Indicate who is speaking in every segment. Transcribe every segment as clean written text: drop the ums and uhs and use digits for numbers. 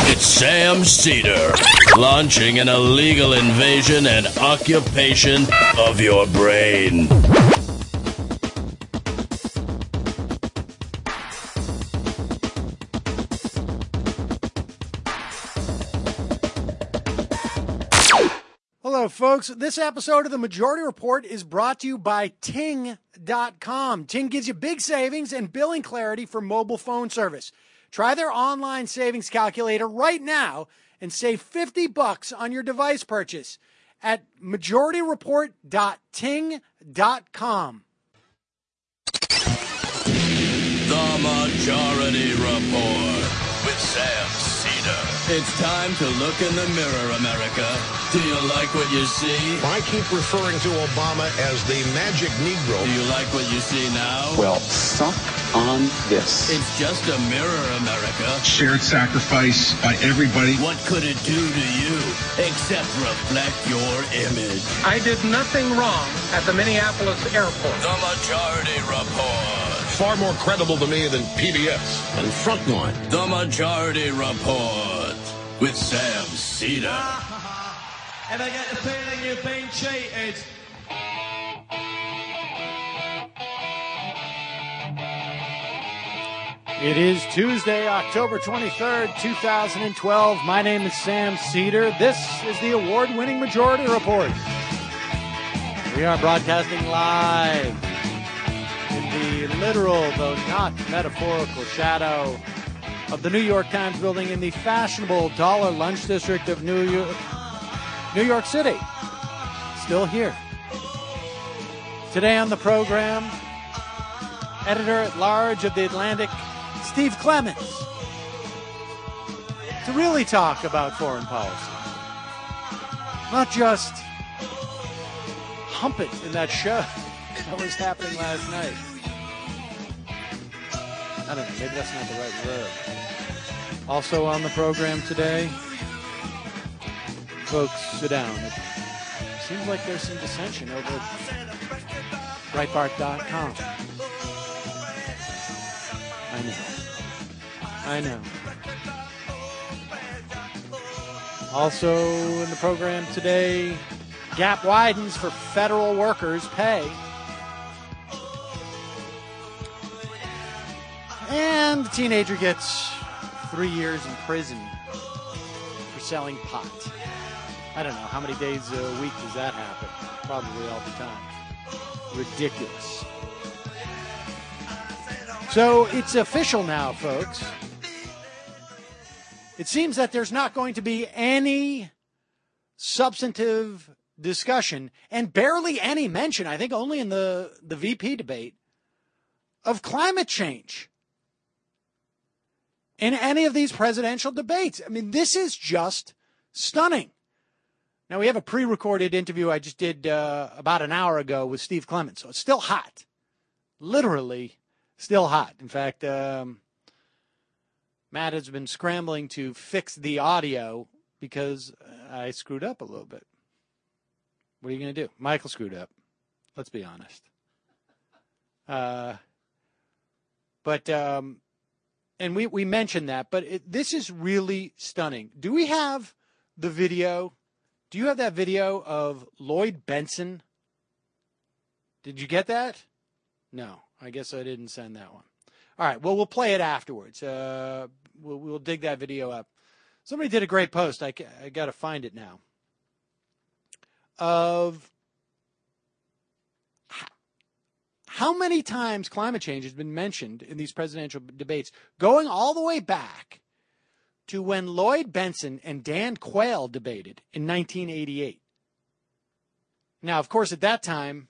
Speaker 1: It's Sam Cedar, launching an illegal invasion and occupation of your brain.
Speaker 2: Hello, folks. This episode of The Majority Report is brought to you by Ting.com. Ting gives you big savings and billing clarity for mobile phone service. Try their online savings calculator right now and save $50 on your device purchase at majorityreport.ting.com.
Speaker 1: The Majority Report with Sam Cedar. It's time to look in the mirror, America. Do you like what you see?
Speaker 3: I keep referring to Obama as the magic Negro.
Speaker 1: Do you like what you see now?
Speaker 4: Well, suck on this.
Speaker 1: It's just a mirror, America.
Speaker 5: Shared sacrifice by everybody.
Speaker 1: What could it do to you except reflect your image?
Speaker 6: I did nothing wrong at the Minneapolis airport.
Speaker 1: The Majority Report.
Speaker 3: Far more credible to me than PBS and Frontline.
Speaker 1: The Majority Report with Sam Cedar.
Speaker 7: If I get the feeling you've been cheated.
Speaker 2: It is Tuesday, October 23rd, 2012. My name is Sam Cedar. This is the award-winning Majority Report. We are broadcasting live in the literal, though not metaphorical, shadow of the New York Times building in the fashionable Dollar Lunch District of New York City. Still here. Today on the program, editor-at-large of The Atlantic, Steve Clements, to really talk about foreign policy. Not just hump it in that show that was happening last night. I don't know, maybe that's not the right word. Also on the program today, folks, sit down. It seems like there's some dissension over at Breitbart.com. I know. Also in the program today, gap widens for federal workers' pay. And the teenager gets 3 years in prison for selling pot. I don't know, how many days a week does that happen? Probably all the time. Ridiculous. So it's official now, folks. It seems that there's not going to be any substantive discussion and barely any mention, I think only in the VP debate, of climate change in any of these presidential debates. I mean, this is just stunning. Now, we have a pre-recorded interview I just did about an hour ago with Steve Clements, so it's still hot. Literally still hot. In fact, Matt has been scrambling to fix the audio because I screwed up a little bit. What are you going to do? Michael screwed up. Let's be honest. And we mentioned that, but this is really stunning. Do we have the video? Do you have that video of Lloyd Bentsen? Did you get that? No, I guess I didn't send that one. All right, well, we'll play it afterwards. We'll dig that video up. Somebody did a great post. I got to find it now. Of how many times climate change has been mentioned in these presidential debates, going all the way back to when Lloyd Bentsen and Dan Quayle debated in 1988. Now, of course, at that time,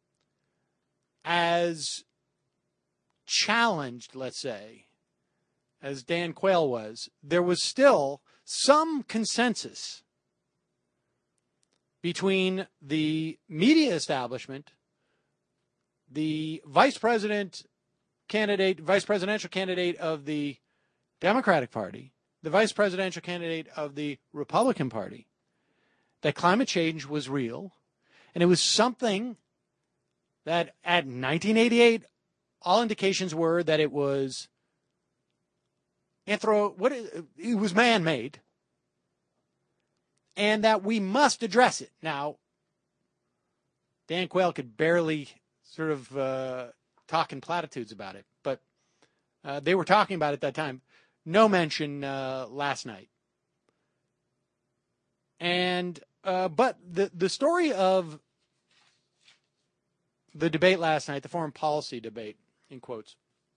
Speaker 2: as challenged, let's say, as Dan Quayle was, there was still some consensus between the media establishment, the vice presidential candidate of the Democratic Party, the vice presidential candidate of the Republican Party, that climate change was real, and it was something that at 1988, all indications were that it was it was man-made, and that we must address it. Now, Dan Quayle could barely sort of talk in platitudes about it, but they were talking about it at that time. No mention last night. And but the story of the debate last night, the foreign policy debate, in quotes,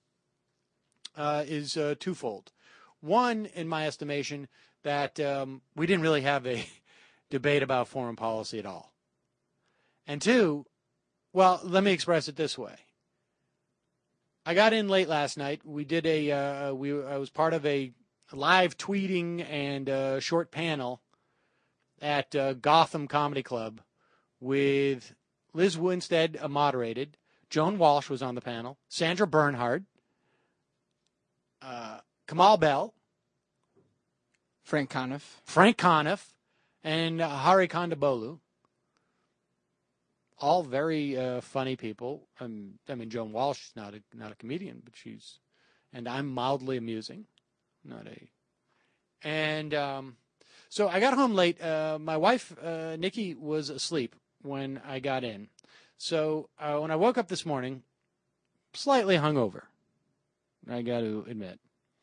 Speaker 2: is twofold. One, in my estimation, that we didn't really have a debate about foreign policy at all. And two, well, let me express it this way. I got in late last night. We did I was part of a live tweeting and short panel at Gotham Comedy Club with Liz Winstead moderated. Joan Walsh was on the panel. Sandra Bernhard. Kamal Bell.
Speaker 8: Frank Conniff. And
Speaker 2: Hari Kondabolu. All very funny people. I mean, Joan Walsh is not a comedian, but and I'm mildly amusing. So I got home late. My wife, Nikki, was asleep when I got in. So when I woke up this morning, slightly hungover, I got to admit.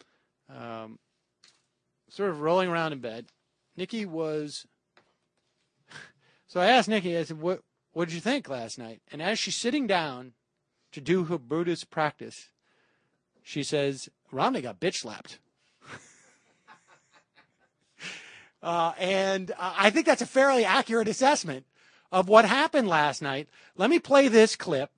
Speaker 2: Sort of rolling around in bed. Nikki was... So I asked Nikki, I said, what did you think last night? And as she's sitting down to do her Buddhist practice, she says, Romney got bitch slapped. And I think that's a fairly accurate assessment of what happened last night. Let me play this clip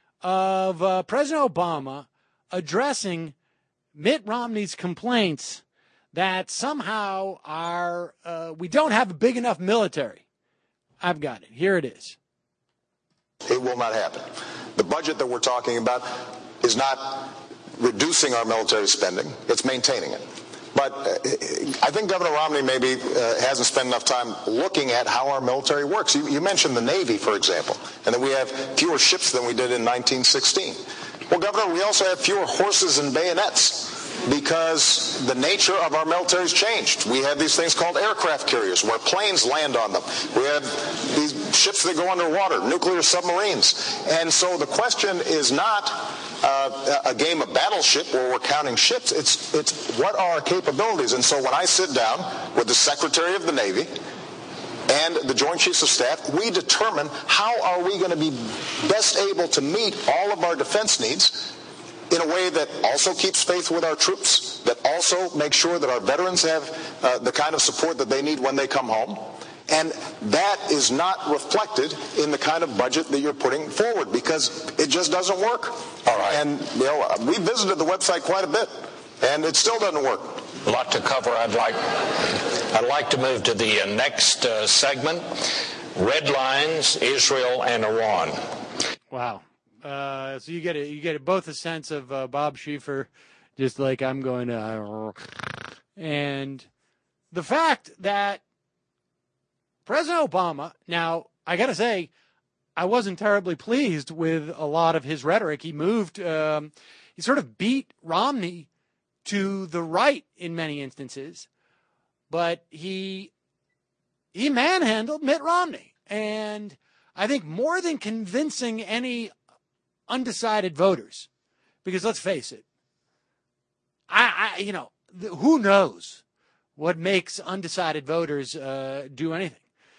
Speaker 2: of President Obama addressing Mitt Romney's complaints that somehow we don't have a big enough military. I've got it. Here it is.
Speaker 9: It will not happen. The budget that we're talking about is not reducing our military spending. It's maintaining it. But I think Governor Romney maybe hasn't spent enough time looking at how our military works. You mentioned the Navy, for example, and that we have fewer ships than we did in 1916. Well, Governor, we also have fewer horses and bayonets because the nature of our military has changed. We have these things called aircraft carriers where planes land on them. We have these ships that go underwater, nuclear submarines. And so the question is not a game of battleship where we're counting ships. It's what are our capabilities? And so when I sit down with the Secretary of the Navy and the Joint Chiefs of Staff, we determine how are we going to be best able to meet all of our defense needs in a way that also keeps faith with our troops, that also makes sure that our veterans have the kind of support that they need when they come home. And that is not reflected in the kind of budget that you're putting forward because it just doesn't work.
Speaker 3: All right.
Speaker 9: And we visited the website quite a bit, and it still doesn't work.
Speaker 3: A lot to cover. I'd like to move to the next segment. Red lines, Israel and Iran.
Speaker 2: Wow. So you get it both a sense of Bob Schieffer, just like I'm going to, and the fact that President Obama, now I got to say, I wasn't terribly pleased with a lot of his rhetoric. He he sort of beat Romney to the right in many instances, but he manhandled Mitt Romney, and I think more than convincing any undecided voters, because let's face it, who knows what makes undecided voters do anything,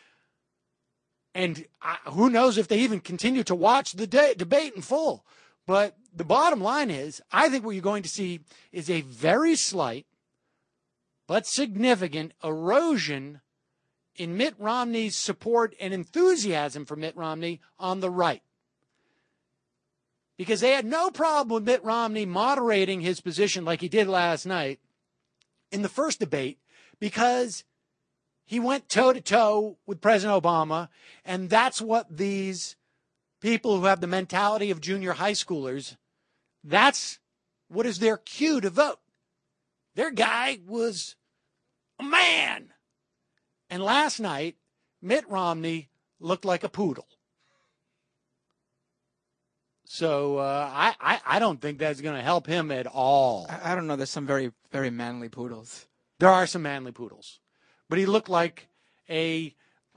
Speaker 2: and who knows if they even continue to watch the debate in full. But the bottom line is, I think what you're going to see is a very slight but significant erosion in Mitt Romney's support and enthusiasm for Mitt Romney on the right. Because they had no problem with Mitt Romney moderating his position like he did last night in the first debate, because he went toe-to-toe with President Obama, and that's what these people who have the mentality of junior high schoolers, that's what is their cue to vote. Their guy was a man. And last night, Mitt Romney looked like a poodle. So I don't think that's going to help him at all.
Speaker 8: I don't know. There's some very, very manly poodles.
Speaker 2: There are some manly poodles, but he looked like a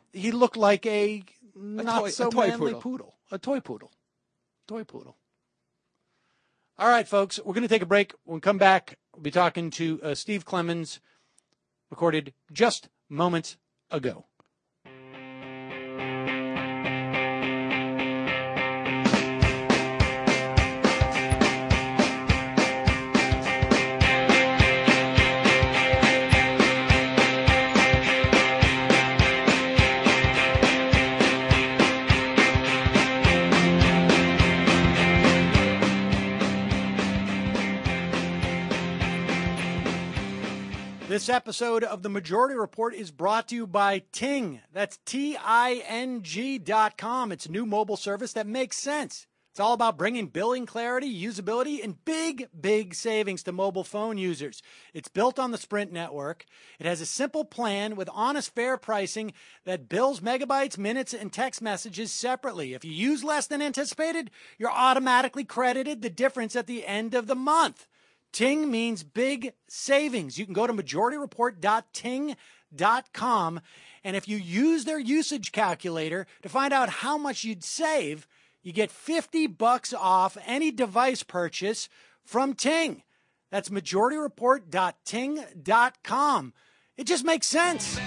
Speaker 2: not so manly poodle. A toy poodle. Toy poodle. All right, folks, we're going to take a break. When we come back, we'll be talking to Steve Clemons, recorded just moments ago. This episode of The Majority Report is brought to you by Ting. That's TING.com. It's a new mobile service that makes sense. It's all about bringing billing clarity, usability, and big savings to mobile phone users. It's built on the Sprint network. It has a simple plan with honest, fair pricing that bills megabytes, minutes, and text messages separately. If you use less than anticipated, you're automatically credited the difference at the end of the month. Ting means big savings. You can go to majorityreport.ting.com, and if you use their usage calculator to find out how much you'd save, you get $50 off any device purchase from Ting. That's majorityreport.ting.com. It just makes sense.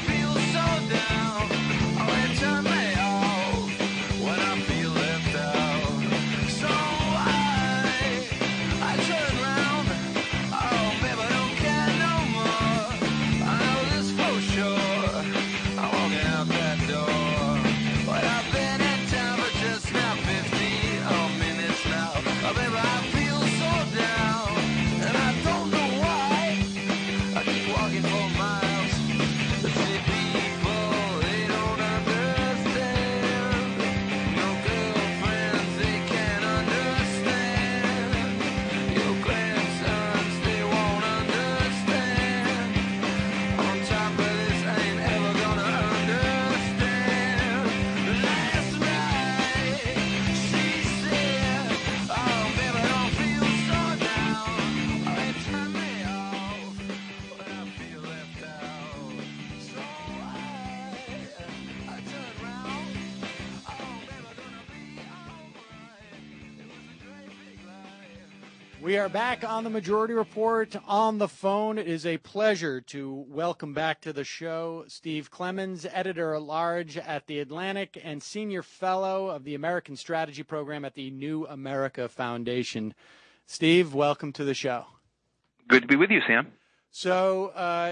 Speaker 2: We are back on the Majority Report on the phone. It is a pleasure to welcome back to the show Steve Clemons, editor-at-large at The Atlantic and senior fellow of the American Strategy Program at the New America Foundation. Steve, welcome to the show.
Speaker 10: Good to be with you, Sam.
Speaker 2: So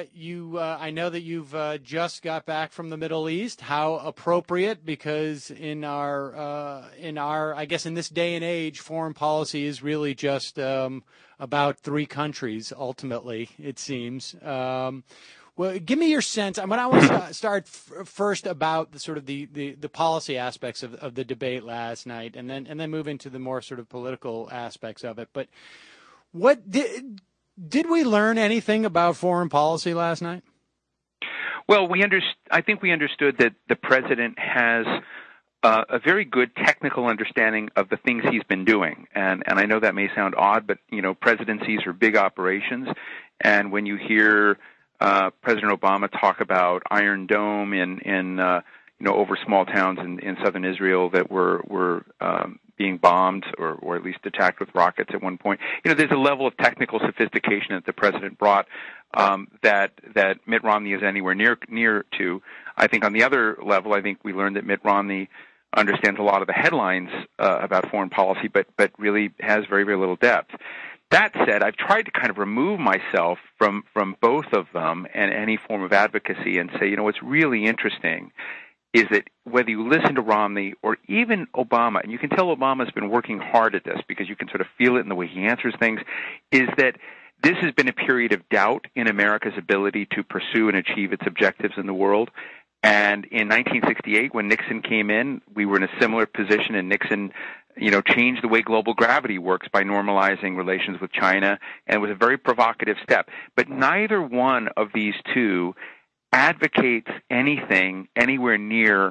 Speaker 2: I know that you've just got back from the Middle East. How appropriate, because in our I guess in this day and age, foreign policy is really just about three countries. Ultimately, it seems. Well, give me your sense. I want to start first about the sort of the policy aspects of the debate last night, and then move into the more sort of political aspects of it. But what did we learn anything about foreign policy last night?
Speaker 10: Well, I think we understood that the president has a very good technical understanding of the things he's been doing. And I know that may sound odd, but, presidencies are big operations. And when you hear President Obama talk about Iron Dome in over small towns in southern Israel that were being bombed or at least attacked with rockets at one point. There's a level of technical sophistication that the president brought that Mitt Romney is anywhere near to. I think on the other level, I think we learned that Mitt Romney understands a lot of the headlines about foreign policy, but really has very, very little depth. That said, I've tried to kind of remove myself from both of them and any form of advocacy and say, what's really interesting is that whether you listen to Romney or even Obama, and you can tell Obama's been working hard at this because you can sort of feel it in the way he answers things, is that this has been a period of doubt in America's ability to pursue and achieve its objectives in the world. And in 1968, when Nixon came in, we were in a similar position, and Nixon, changed the way global gravity works by normalizing relations with China, and it was a very provocative step. But neither one of these two advocates anything anywhere near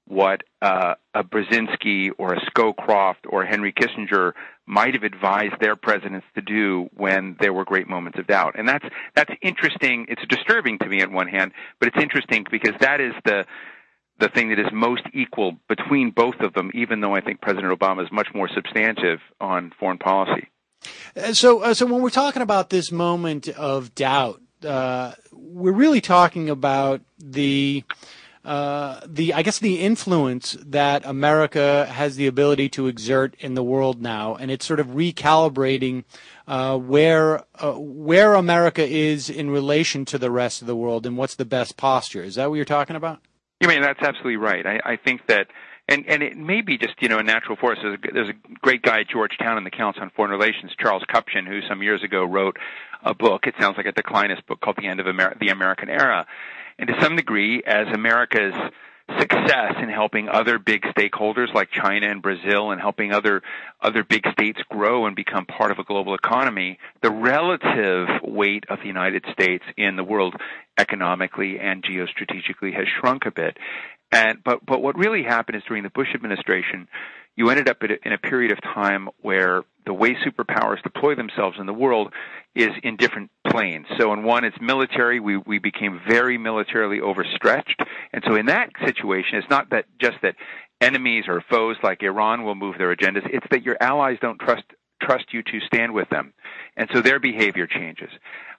Speaker 10: what a Brzezinski or a Scowcroft or Henry Kissinger might have advised their presidents to do when there were great moments of doubt. And that's interesting. It's disturbing to me on one hand, but it's interesting because that is the thing that is most equal between both of them, even though I think President Obama is much more substantive on foreign policy.
Speaker 2: So when we're talking about this moment of doubt, we're really talking about the influence that America has the ability to exert in the world now, and it's sort of recalibrating where America is in relation to the rest of the world and what's the best posture. Is that what you're talking about?
Speaker 10: You mean that's absolutely right. I think that, and it may be just a natural force. There's a great guy at Georgetown in the Council on Foreign Relations, Charles Kupchan, who some years ago wrote a book. It sounds like a declinist book called The End of the American Era. And to some degree, as America's success in helping other big stakeholders like China and Brazil and helping other big states grow and become part of a global economy, the relative weight of the United States in the world economically and geostrategically has shrunk a bit. But what really happened is during the Bush administration, you ended up in a period of time where the way superpowers deploy themselves in the world is in different planes. So in one, it's military. We became very militarily overstretched. And so in that situation, it's not that just that enemies or foes like Iran will move their agendas. It's that your allies don't trust you to stand with them. And so their behavior changes.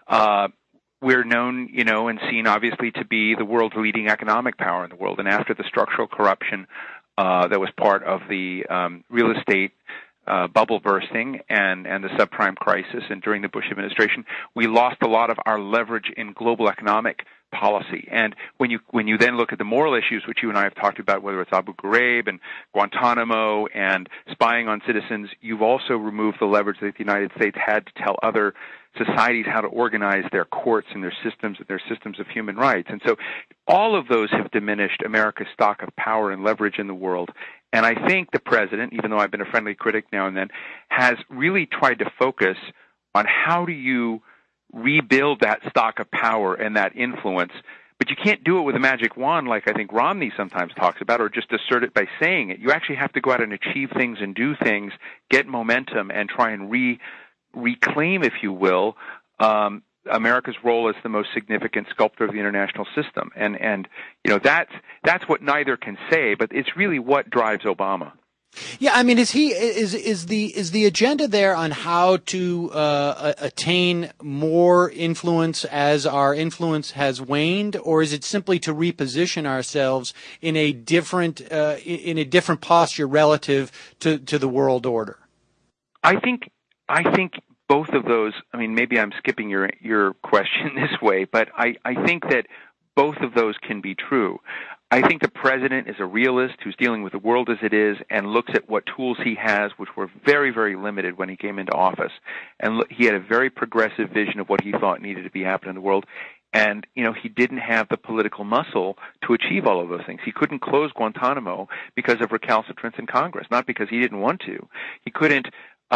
Speaker 10: We're known, and seen obviously to be the world's leading economic power in the world. And after the structural corruption that was part of the real estate bubble bursting and the subprime crisis, and during the Bush administration, we lost a lot of our leverage in global economic policy. And when you then look at the moral issues, which you and I have talked about, whether it's Abu Ghraib and Guantanamo and spying on citizens, you've also removed the leverage that the United States had to tell other societies how to organize their courts and their systems of human rights. And so all of those have diminished America's stock of power and leverage in the world. And I think the president, even though I've been a friendly critic now and then, has really tried to focus on how do you rebuild that stock of power and that influence. But you can't do it with a magic wand like I think Romney sometimes talks about, or just assert it by saying it. You actually have to go out and achieve things and do things, get momentum, and try and reclaim, if you will, America's role as the most significant sculptor of the international system. And that's what neither can say, but it's really what drives Obama.
Speaker 2: Yeah, I mean, is the agenda there on how to attain more influence as our influence has waned, or is it simply to reposition ourselves in a different posture relative to the world order?
Speaker 10: I think both of those. I mean, maybe I'm skipping your question this way, but I think that both of those can be true. I think the president is a realist who's dealing with the world as it is and looks at what tools he has, which were very, very limited when he came into office. And he had a very progressive vision of what he thought needed to be happening in the world. And, he didn't have the political muscle to achieve all of those things. He couldn't close Guantanamo because of recalcitrance in Congress, not because he didn't want to. He couldn't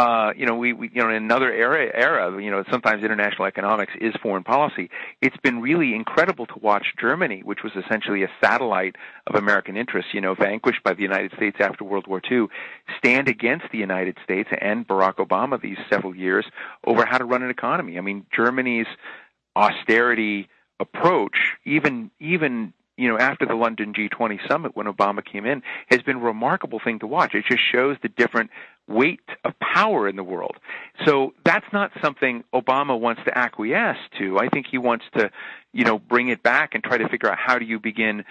Speaker 10: in another era, sometimes international economics is foreign policy. It's been really incredible to watch Germany, which was essentially a satellite of American interests, vanquished by the United States after World War II, stand against the United States and Barack Obama these several years over how to run an economy. I mean, Germany's austerity approach, even after the London G20 summit when Obama came in, has been a remarkable thing to watch. It just shows the different weight of power in the world. So that's not something Obama wants to acquiesce to. I think he wants to, bring it back and try to figure out how do you begin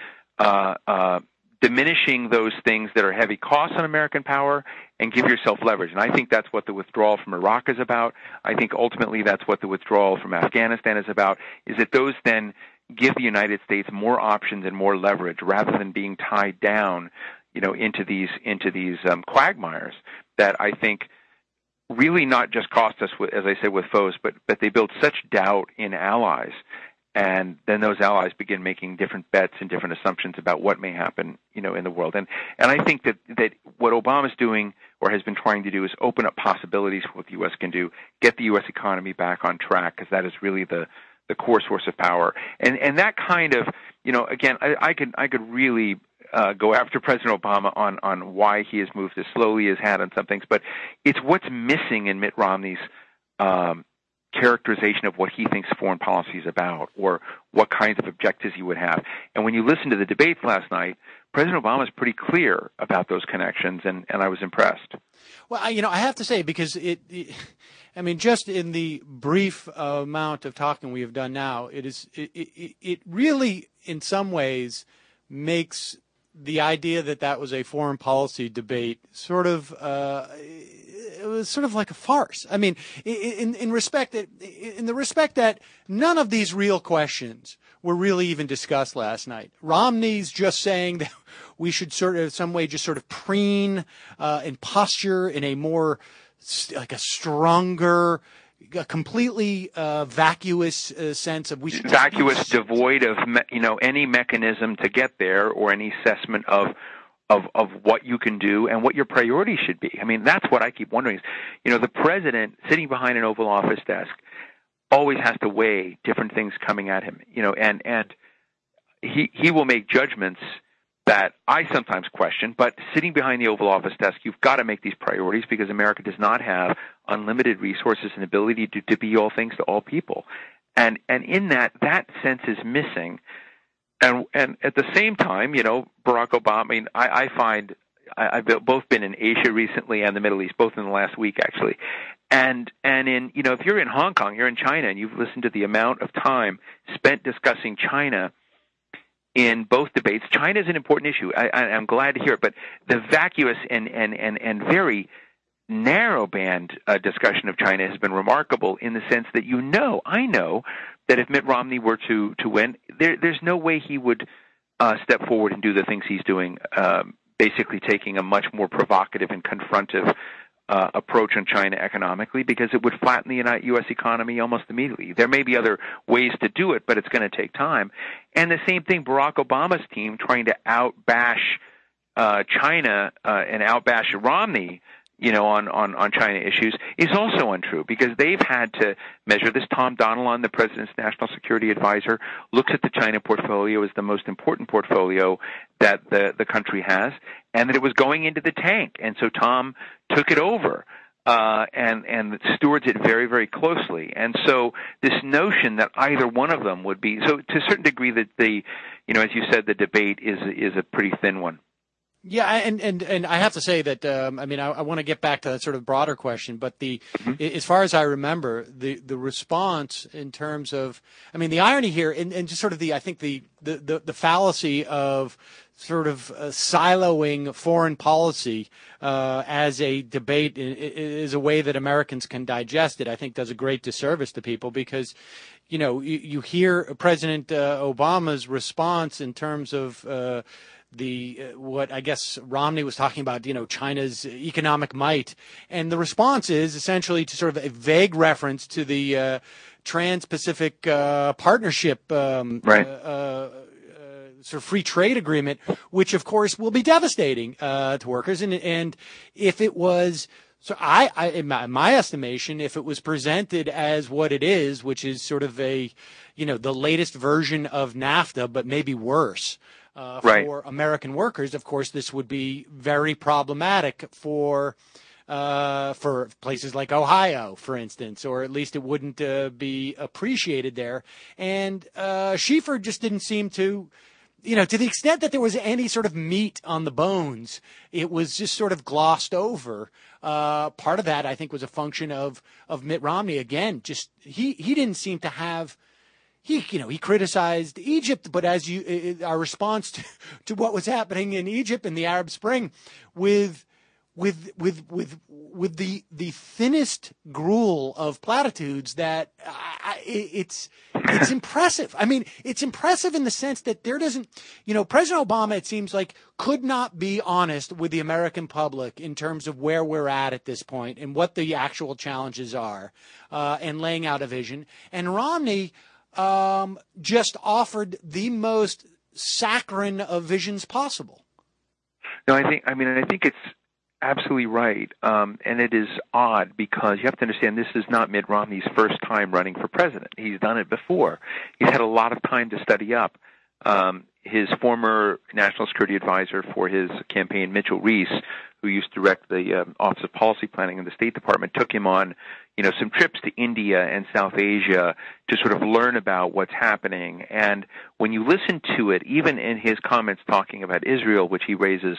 Speaker 10: diminishing those things that are heavy costs on American power and give yourself leverage. And I think that's what the withdrawal from Iraq is about. I think ultimately that's what the withdrawal from Afghanistan is about, is that those then give the United States more options and more leverage rather than being tied down, into these quagmires that I think really not just cost us, as I said, with foes, but they build such doubt in allies. And then those allies begin making different bets and different assumptions about what may happen, in the world. And I think that what Obama's doing or has been trying to do is open up possibilities for what the U.S. can do, get the U.S. economy back on track, because that is really the core source of power. And that kind of, again, I could really go after President Obama on why he has moved as slowly as had on some things, but it's what's missing in Mitt Romney's characterization of what he thinks foreign policy is about, or what kinds of objectives he would have. And when you listen to the debates last night, President Obama is pretty clear about those connections, and I was impressed.
Speaker 2: Well, I have to say, because just in the brief amount of talking we have done now, it really, in some ways, makes the idea that was a foreign policy debate sort of it was sort of like a farce. I mean, in the respect that none of these real questions were really even discussed last night. Romney's just saying that we should sort of, some way, just sort of preen and posture in a more, like a stronger, a completely vacuous sense of
Speaker 10: vacuous, devoid of any mechanism to get there, or any assessment of what you can do and what your priorities should be. I mean, that's what I keep wondering. Is, the president sitting behind an Oval Office desk always has to weigh different things coming at him. And he will make judgments that I sometimes question, but sitting behind the Oval Office desk, you've got to make these priorities, because America does not have unlimited resources and ability to be all things to all people. And in that sense is missing. And at the same time, Barack Obama, I find I've both been in Asia recently and the Middle East, both in the last week, actually. And in, if you're in Hong Kong, you're in China, and you've listened to the amount of time spent discussing China in both debates. China is an important issue. I'm glad to hear it, but the vacuous and very narrow band discussion of China has been remarkable, in the sense that I know that if Mitt Romney were to win, there's no way he would step forward and do the things he's doing, basically taking a much more provocative and confrontive approach on China economically, because it would flatten the U.S. economy almost immediately. There may be other ways to do it, but it's going to take time. And the same thing, Barack Obama's team trying to outbash China and outbash Romney, on China issues, is also untrue, because they've had to measure this. Tom Donilon, the president's national security advisor, looks at the China portfolio as the most important portfolio that the country has, and that it was going into the tank. And so Tom took it over and stewards it very, very closely. And so this notion that either one of them would be, so to a certain degree, that as you said, the debate is a pretty thin one.
Speaker 2: Yeah, and I have to say that I want to get back to that sort of broader question, but as far as I remember, the response in terms of, the irony here, and just sort of the fallacy of sort of siloing foreign policy as a debate is a way that Americans can digest it, I think does a great disservice to people, because you hear President Obama's response in terms of what I guess Romney was talking about, China's economic might. And the response is essentially to sort of a vague reference to the Trans-Pacific Partnership sort of free trade agreement, which of course will be devastating to workers. And if it was, so in my estimation, if it was presented as what it is, which is sort of the latest version of NAFTA, but maybe worse, for American workers, of course, this would be very problematic for places like Ohio, for instance, or at least it wouldn't be appreciated there. And Schieffer just didn't seem to, to the extent that there was any sort of meat on the bones, it was just sort of glossed over. Part of that, I think, was a function of Mitt Romney. Again, just he didn't seem to have. He criticized Egypt, but our response to what was happening in Egypt in the Arab Spring, with the thinnest gruel of platitudes, that it's impressive. It's impressive in the sense that there doesn't, President Obama, it seems like, could not be honest with the American public in terms of where we're at this point and what the actual challenges are, and laying out a vision. And Romney just offered the most saccharine of visions possible.
Speaker 10: No, I think it's absolutely right. And it is odd, because you have to understand this is not Mitt Romney's first time running for president. He's done it before. He's had a lot of time to study up his former national security advisor for his campaign, Mitchell Reese, who used to direct the Office of Policy Planning in the State Department, took him on, some trips to India and South Asia to sort of learn about what's happening. And when you listen to it, even in his comments talking about Israel, which he raises,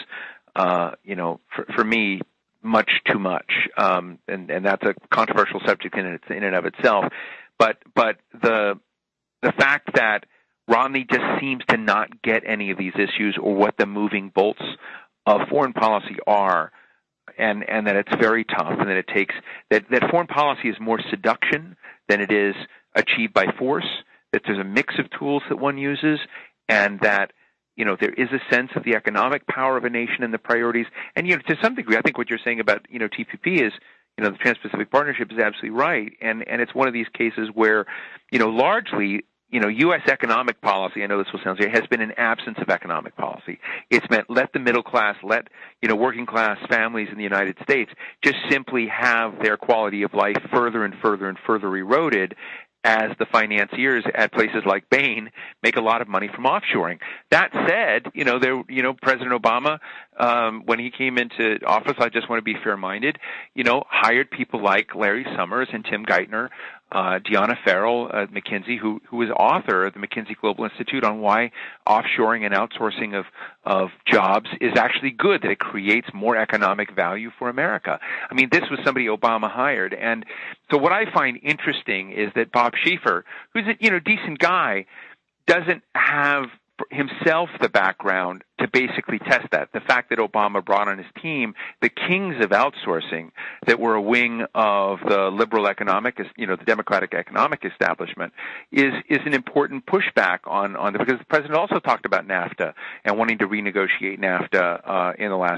Speaker 10: for me, much too much, and that's a controversial subject in and of itself. But the fact that Romney just seems to not get any of these issues or what the moving bolts of foreign policy are, and that it's very tough, and that it takes that foreign policy is more seduction than it is achieved by force, that there's a mix of tools that one uses, and that there is a sense of the economic power of a nation and the priorities. And to some degree, I think what you're saying about TPP is the Trans-Pacific Partnership is absolutely right, and it's one of these cases where largely U.S. economic policy, I know this will sound weird, has been an absence of economic policy. It's meant let the middle class, let working class families in the United States just simply have their quality of life further and further and further eroded as the financiers at places like Bain make a lot of money from offshoring. That said, President Obama, when he came into office, I just want to be fair-minded, hired people like Larry Summers and Tim Geithner, Deanna Farrell at McKinsey, who was author of the McKinsey Global Institute on why offshoring and outsourcing of jobs is actually good, that it creates more economic value for America. I mean, this was somebody Obama hired. And so what I find interesting is that Bob Schieffer, who's a decent guy, doesn't have himself the background to basically test that. The fact that Obama brought on his team the kings of outsourcing that were a wing of the liberal economic, the Democratic economic establishment is an important pushback on because the president also talked about NAFTA and wanting to renegotiate NAFTA in the last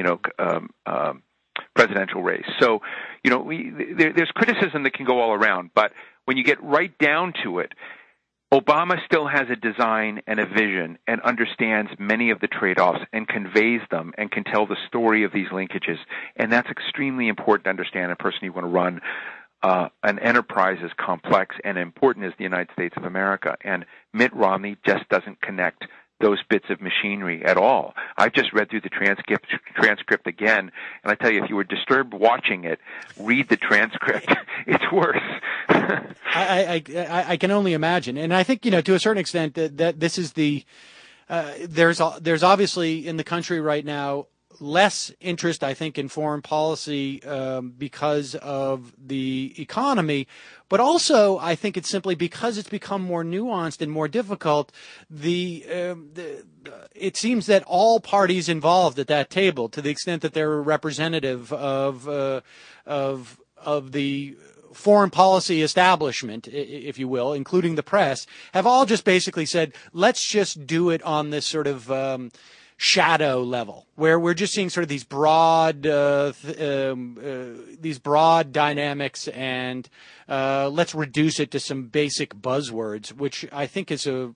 Speaker 10: presidential race. So, there's criticism that can go all around, but when you get right down to it, Obama still has a design and a vision and understands many of the trade-offs and conveys them and can tell the story of these linkages. And that's extremely important to understand a person you want to run an enterprise as complex and important as the United States of America. And Mitt Romney just doesn't connect those bits of machinery at all. I've just read through the transcript again, and I tell you, if you were disturbed watching it, read the transcript. It's worse.
Speaker 2: I can only imagine, and I think to a certain extent that this is there's obviously in the country right now less interest, I think, in foreign policy because of the economy, but also I think it's simply because it's become more nuanced and more difficult. It seems that all parties involved at that table, to the extent that they're representative of the foreign policy establishment, if you will, including the press, have all just basically said, let's just do it on this sort of shadow level, where we're just seeing sort of these broad dynamics, and let's reduce it to some basic buzzwords, which I think is a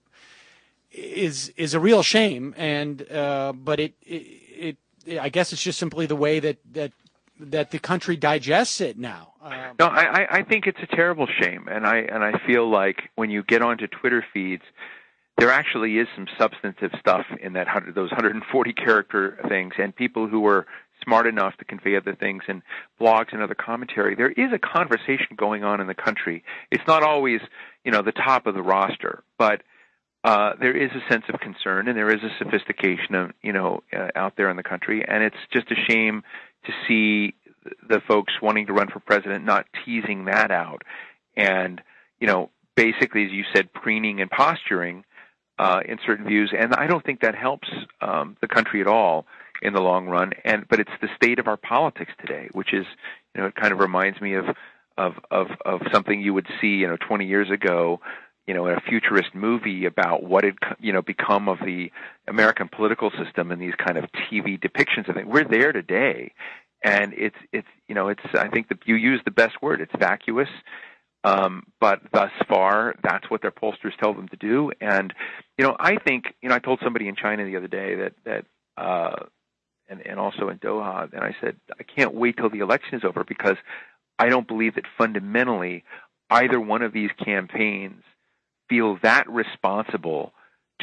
Speaker 2: real shame. And but it I guess it's just simply the way that the country digests it now.
Speaker 10: No, I think it's a terrible shame, and I feel like when you get onto Twitter feeds, there actually is some substantive stuff in those 140 character things, and people who are smart enough to convey other things in blogs and other commentary. There is a conversation going on in the country. It's not always, the top of the roster, but there is a sense of concern, and there is a sophistication of, out there in the country, and it's just a shame to see the folks wanting to run for president not teasing that out, and basically, as you said, preening and posturing in certain views, and I don't think that helps the country at all in the long run. But it's the state of our politics today, which is, it kind of reminds me of something you would see, 20 years ago, in a futurist movie about what had, become of the American political system and these kind of TV depictions of it. We're there today, and it's I think that you used the best word. It's vacuous. But thus far, that's what their pollsters tell them to do. And, I think, I told somebody in China the other day that and also in Doha, and I said, I can't wait till the election is over, because I don't believe that fundamentally either one of these campaigns feel that responsible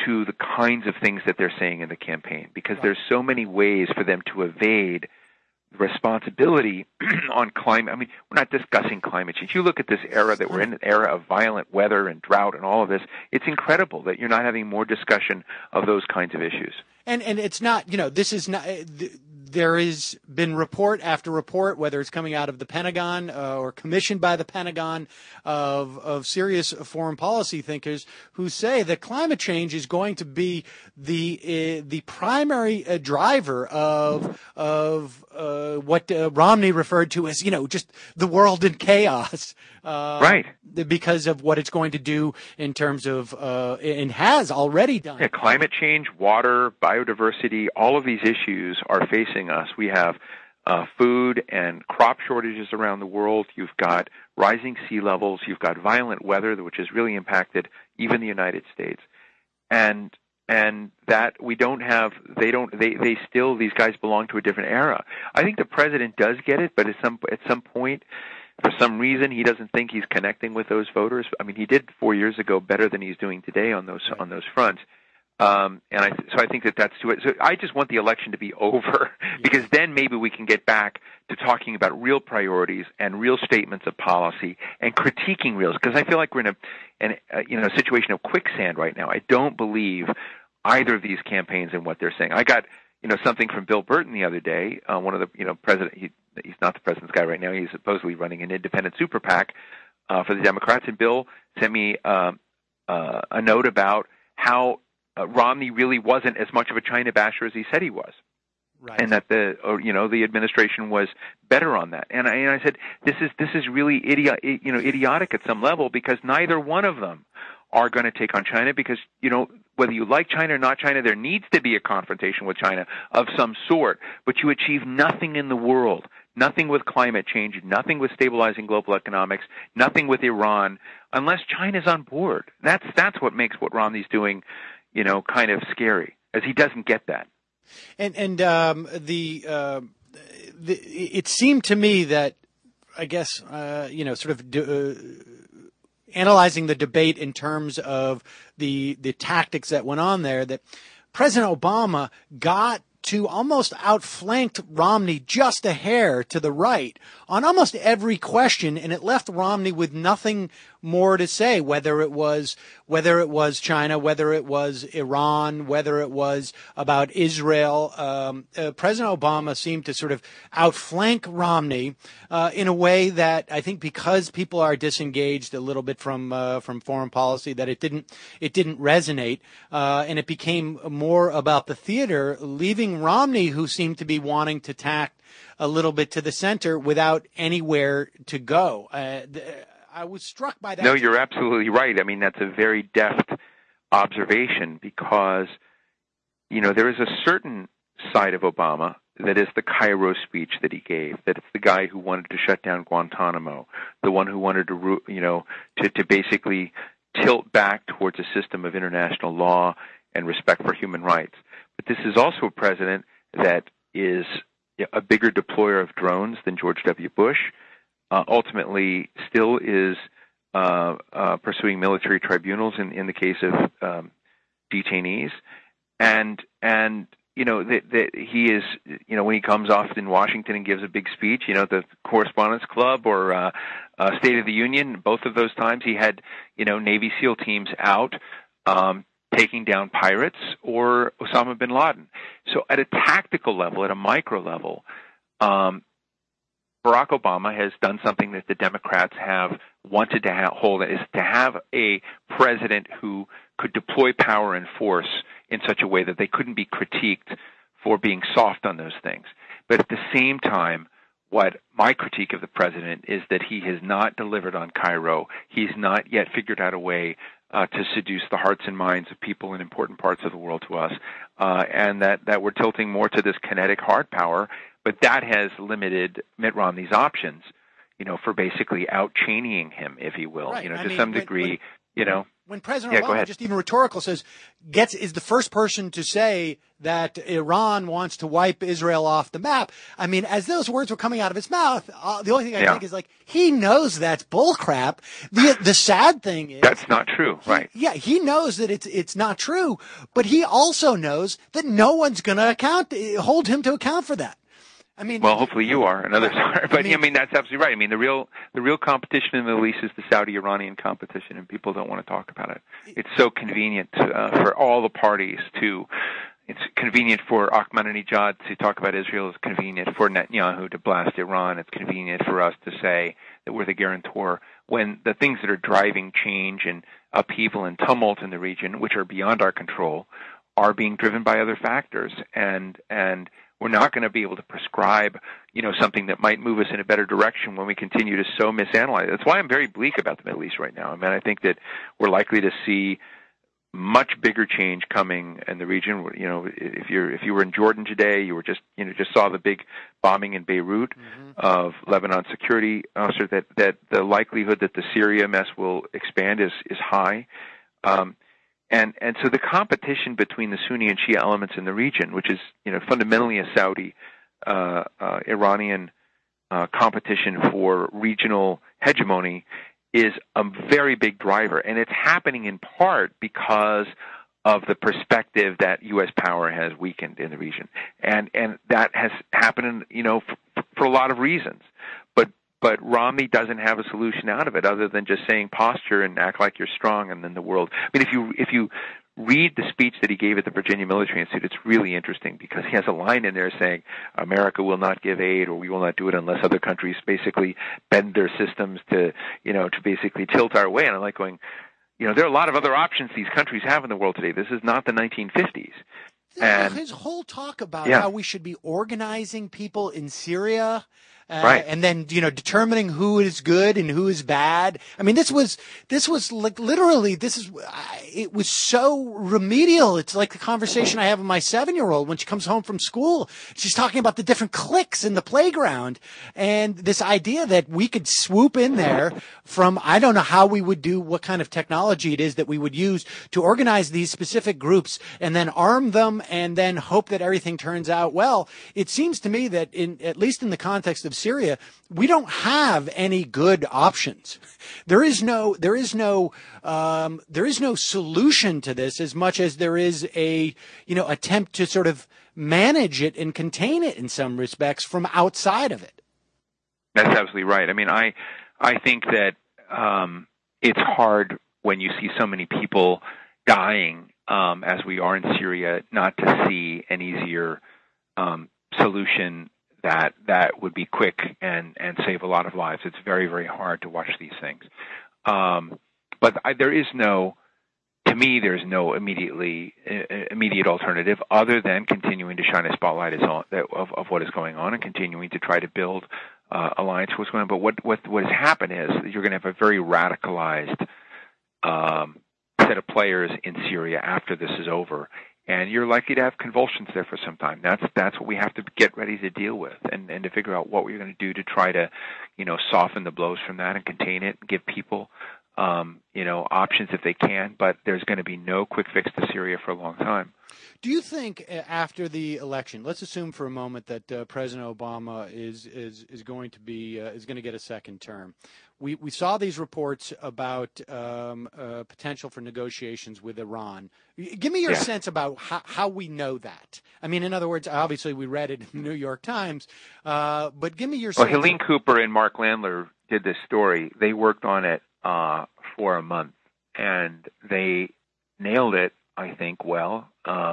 Speaker 10: to the kinds of things that they're saying in the campaign, because there's so many ways for them to evade responsibility on climate. I mean, we're not discussing climate change. You look at this era that we're in, an era of violent weather and drought and all of this. It's incredible that you're not having more discussion of those kinds of issues.
Speaker 2: And it's not, this is not. There has been report after report, whether it's coming out of the Pentagon or commissioned by the Pentagon, of serious foreign policy thinkers who say that climate change is going to be the primary driver of what Romney referred to as, just the world in chaos.
Speaker 10: Right.
Speaker 2: Because of what it's going to do in terms of, and has already done.
Speaker 10: Yeah, climate change, water, biodiversity, all of these issues are facing us. We have food and crop shortages around the world. You've got rising sea levels. You've got violent weather, which has really impacted even the United States. And that we don't have, they still, these guys belong to a different era. I think the president does get it, but at some point, for some reason, he doesn't think he's connecting with those voters. I mean, he did 4 years ago better than he's doing today on those fronts. So I think that's to it. So I just want the election to be over, because then maybe we can get back to talking about real priorities and real statements of policy and critiquing reals. Because I feel like we're in a situation of quicksand right now. I don't believe either of these campaigns and what they're saying. I got something from Bill Burton the other day, one of the president. He's not the president's guy right now. He's supposedly running an independent super PAC for the Democrats. And Bill sent me a note about how Romney really wasn't as much of a China basher as he said he was,
Speaker 2: right.
Speaker 10: And that the administration was better on that. And I said this is really idiotic at some level, because neither one of them are going to take on China, because whether you like China or not China, there needs to be a confrontation with China of some sort. But you achieve nothing in the world. Nothing with climate change, nothing with stabilizing global economics, nothing with Iran, unless China's on board. That's what makes what Romney's doing, kind of scary, as he doesn't get that.
Speaker 2: And it seemed to me that, I guess, analyzing the debate in terms of the tactics that went on there, that President Obama got to almost outflanked Romney just a hair to the right on almost every question, and it left Romney with nothing more to say, whether it was China, whether it was Iran, whether it was about Israel. President Obama seemed to sort of outflank Romney in a way that I think, because people are disengaged a little bit from foreign policy, that it didn't resonate, and it became more about the theater, leaving Romney, who seemed to be wanting to tack a little bit to the center without anywhere to go. I was struck by that.
Speaker 10: No, you're absolutely right. I mean, that's a very deft observation, because, there is a certain side of Obama that is the Cairo speech that he gave, that it's the guy who wanted to shut down Guantanamo, the one who wanted to basically tilt back towards a system of international law and respect for human rights. But this is also a president that is a bigger deployer of drones than George W. Bush, ultimately still is pursuing military tribunals in the case of detainees, and he is, when he comes off in Washington and gives a big speech, the Correspondents Club or State of the Union, both of those times he had Navy SEAL teams out taking down pirates or Osama bin Laden. So at a tactical level, at a micro level, Barack Obama has done something that the Democrats have wanted to hold, is to have a president who could deploy power and force in such a way that they couldn't be critiqued for being soft on those things. But at the same time, what my critique of the president is that he has not delivered on Cairo. He's not yet figured out a way to seduce the hearts and minds of people in important parts of the world to us, and that we're tilting more to this kinetic hard power. But that has limited Mitt Romney's options, for basically out-Cheneying him, if you will,
Speaker 2: right.
Speaker 10: To some degree,
Speaker 2: when President Obama, just even rhetorical, is the first person to say that Iran wants to wipe Israel off the map. I mean, as those words were coming out of his mouth, the only thing I think is like, he knows that's bullcrap. The sad thing is
Speaker 10: that's not true, right?
Speaker 2: He knows that it's not true, but he also knows that no one's going to hold him to account for that. I mean,
Speaker 10: well, hopefully you are, and others are. But I mean, that's absolutely right. I mean, the real competition in the Middle East is the Saudi-Iranian competition, and people don't want to talk about it. It's so convenient for all the parties to. It's convenient for Ahmadinejad to talk about Israel. It's convenient for Netanyahu to blast Iran. It's convenient for us to say that we're the guarantor when the things that are driving change and upheaval and tumult in the region, which are beyond our control, are being driven by other factors. And we're not going to be able to prescribe, something that might move us in a better direction when we continue to so misanalyze. That's why I'm very bleak about the Middle East right now. I mean, I think that we're likely to see much bigger change coming in the region. If you were in Jordan today, you were just saw the big bombing in Beirut of Lebanon security officer. That the likelihood that the Syria mess will expand is high. And so the competition between the Sunni and Shia elements in the region, which is fundamentally a Saudi Iranian competition for regional hegemony, is a very big driver, and it's happening in part because of the perspective that U.S. power has weakened in the region, and that has happened, for a lot of reasons. But Romney doesn't have a solution out of it other than just saying posture and act like you're strong, and then the world. I mean, if you read the speech that he gave at the Virginia Military Institute, it's really interesting because he has a line in there saying America will not give aid, or we will not do it unless other countries basically bend their systems to basically tilt our way. And I'm like going, there are a lot of other options these countries have in the world today. This is not the 1950s. And
Speaker 2: his whole talk about how we should be organizing people in Syria,
Speaker 10: right,
Speaker 2: and then determining who is good and who is bad. I mean, this was like literally it was so remedial. It's like the conversation I have with my 7-year-old when she comes home from school. She's talking about the different cliques in the playground, and this idea that we could swoop in there from, I don't know how we would do, what kind of technology it is that we would use to organize these specific groups and then arm them and then hope that everything turns out well. It seems to me that at least in the context of Syria, we don't have any good options. There is no solution to this as much as there is a attempt to sort of manage it and contain it in some respects from outside of it.
Speaker 10: That's absolutely right. I mean, I think that it's hard when you see so many people dying as we are in Syria not to see an easier solution that would be quick and save a lot of lives. It's very, very hard to watch these things. But there's no immediate alternative other than continuing to shine a spotlight of what is going on and continuing to try to build alliance with what's going on. But what has happened is that you're going to have a very radicalized set of players in Syria after this is over. And you're likely to have convulsions there for some time. That's what we have to get ready to deal with, and to figure out what we're going to do to try to, soften the blows from that and contain it, and give people, options if they can. But there's going to be no quick fix to Syria for a long time.
Speaker 2: Do you think after the election, let's assume for a moment that President Obama is going to get a second term? We saw these reports about potential for negotiations with Iran. Give me your sense about how we know that. I mean, in other words, obviously we read it in the New York Times, but give me your sense.
Speaker 10: Well, Helene Cooper and Mark Landler did this story. They worked on it for a month, and they nailed it, I think, well.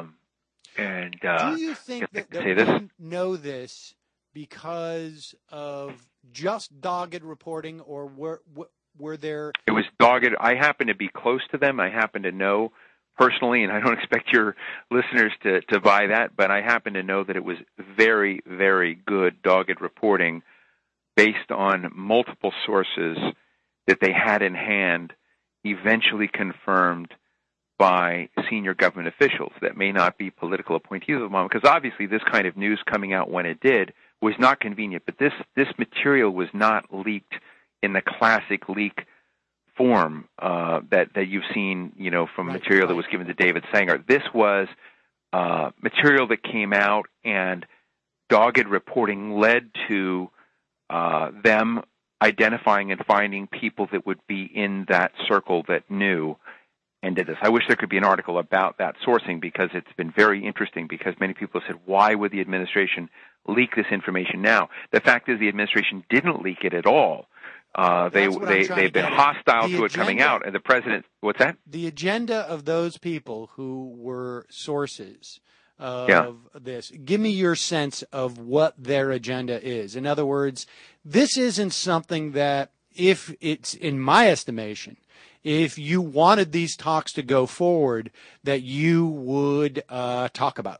Speaker 2: Do you think that we know this because of just dogged reporting, or were there?
Speaker 10: It was dogged. I happen to be close to them. I happen to know personally, and I don't expect your listeners to buy that, but I happen to know that it was very, very good dogged reporting based on multiple sources that they had in hand, eventually confirmed by senior government officials that may not be political appointees of the moment, because obviously this kind of news coming out when it did was not convenient. But this material was not leaked in the classic leak form that you've seen, from material that was given to David Sanger. This was material that came out, and dogged reporting led to them identifying and finding people that would be in that circle that knew and did this. I wish there could be an article about that sourcing, because it's been very interesting, because many people have said, why would the administration leak this information now? The fact is the administration didn't leak it at all. They've been hostile to it coming out, and the president, what's that?
Speaker 2: The agenda of those people who were sources of this. Give me your sense of what their agenda is. In other words, this isn't something that, if it's, in my estimation, if you wanted these talks to go forward, that you would talk about.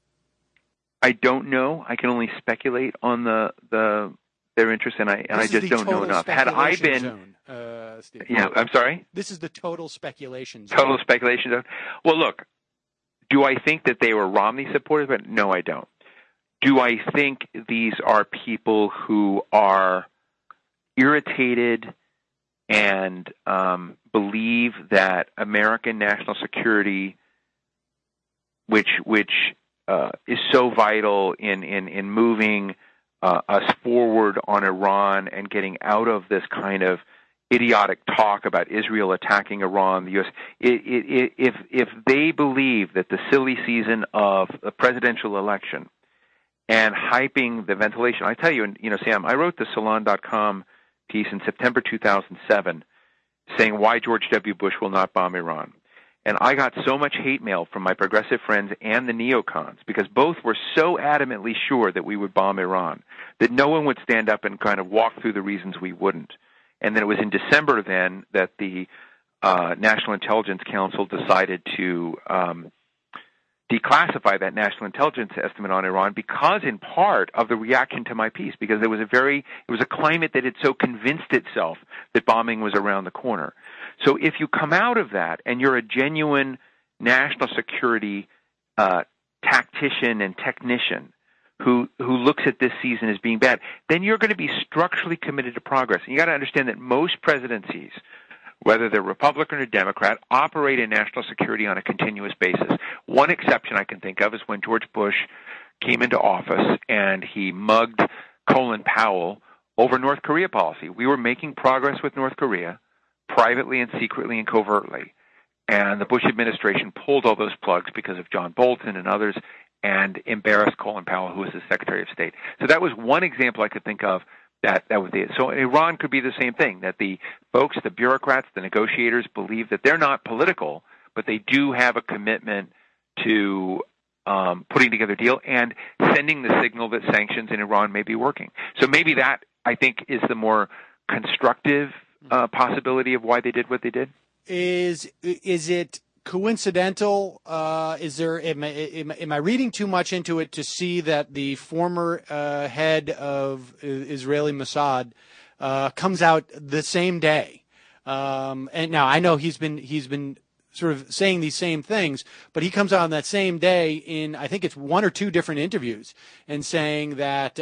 Speaker 10: I don't know. I can only speculate on their interest, and I just don't know enough. Had I been, I'm sorry.
Speaker 2: This is the total speculation zone.
Speaker 10: Total speculation zone. Well, look. Do I think that they were Romney supporters? But no, I don't. Do I think these are people who are irritated and believe that American national security, which is so vital in moving us forward on Iran and getting out of this kind of idiotic talk about Israel attacking Iran, the U.S. If they believe that the silly season of the presidential election and hyping the ventilation, I tell you, Sam, I wrote the Salon.com piece in September 2007 saying why George W. Bush will not bomb Iran. And I got so much hate mail from my progressive friends and the neocons, because both were so adamantly sure that we would bomb Iran that no one would stand up and kind of walk through the reasons we wouldn't. And then it was in December then that the National Intelligence Council decided to declassify that national intelligence estimate on Iran, because in part of the reaction to my piece, because it was a climate that had so convinced itself that bombing was around the corner. So if you come out of that and you're a genuine national security tactician and technician who looks at this season as being bad, then you're going to be structurally committed to progress. And you got to understand that most presidencies, whether they're Republican or Democrat, operate in national security on a continuous basis. One exception I can think of is when George Bush came into office and he mugged Colin Powell over North Korea policy. We were making progress with North Korea privately and secretly and covertly. And the Bush administration pulled all those plugs because of John Bolton and others, and embarrassed Colin Powell, who was the Secretary of State. So that was one example I could think of that would be it. So Iran could be the same thing, that the folks, the bureaucrats, the negotiators believe that they're not political, but they do have a commitment to putting together a deal and sending the signal that sanctions in Iran may be working. So maybe that, I think, is the more constructive possibility of why they did what they did.
Speaker 2: Is it coincidental? Am I reading too much into it to see that the former head of Israeli Mossad comes out the same day? And now I know he's been sort of saying these same things, but he comes out on that same day in, I think it's one or two different interviews, and saying that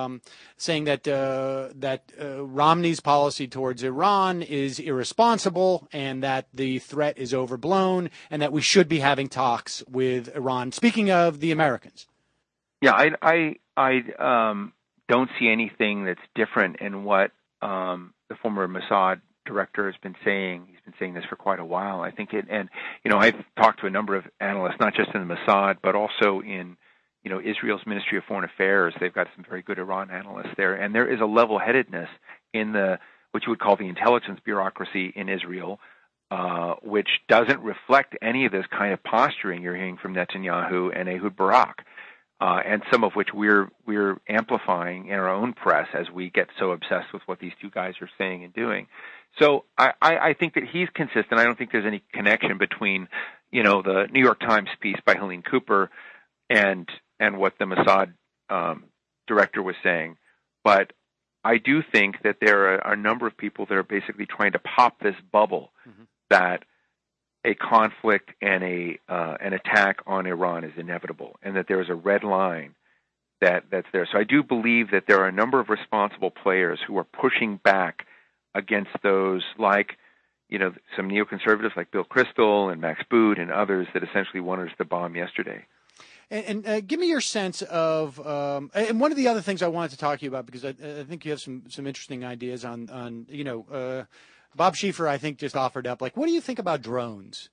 Speaker 2: Romney's policy towards Iran is irresponsible, and that the threat is overblown, and that we should be having talks with Iran. Speaking of the Americans.
Speaker 10: Yeah, I don't see anything that's different in what the former Mossad director has been saying. He's been saying this for quite a while. I think I've talked to a number of analysts, not just in the Mossad, but also in, Israel's Ministry of Foreign Affairs. They've got some very good Iran analysts there. And there is a level-headedness in what you would call the intelligence bureaucracy in Israel, which doesn't reflect any of this kind of posturing you're hearing from Netanyahu and Ehud Barak. And some of which we're amplifying in our own press as we get so obsessed with what these two guys are saying and doing. So I think that he's consistent. I don't think there's any connection between, the New York Times piece by Helene Cooper and what the Mossad director was saying. But I do think that there are a number of people that are basically trying to pop this bubble that a conflict and an attack on Iran is inevitable, and that there is a red line that's there. So I do believe that there are a number of responsible players who are pushing back against those, like, some neoconservatives like Bill Kristol and Max Boot and others that essentially wanted us to bomb yesterday.
Speaker 2: And give me your sense of, and one of the other things I wanted to talk to you about, because I think you have some interesting ideas on Bob Schieffer, I think, just offered up, like, what do you think about drones?